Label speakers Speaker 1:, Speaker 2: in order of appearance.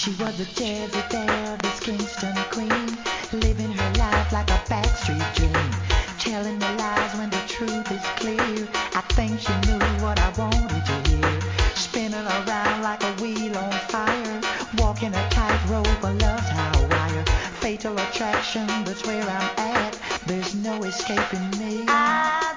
Speaker 1: She was a Jezebel, this Kingston queen, living her life like a backstreet dream, telling me lies when the truth is clear. I think she knew what I wanted to hear, spinning around like a wheel on fire, walking a tightrope on love's high wire. Fatal attraction, that's where I'm at. There's no escaping me.